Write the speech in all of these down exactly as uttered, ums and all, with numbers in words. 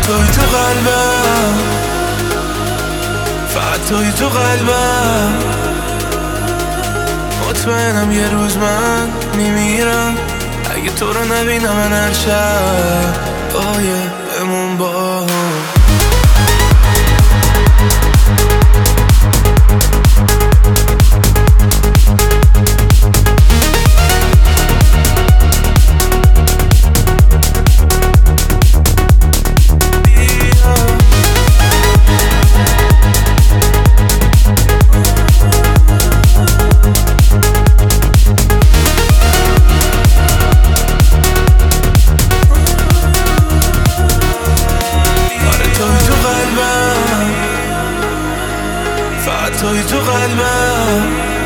توی تو قلبم، فقط توی تو قلبم. مطمئنم یه روز من میمیرم اگه تو رو نبینم من هر شب. آیه بمون با هم. توی تو قلبم،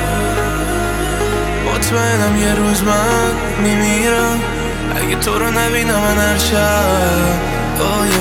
مطمئنم یه روز من میمیرم اگه تو رو نبینم من هر شب.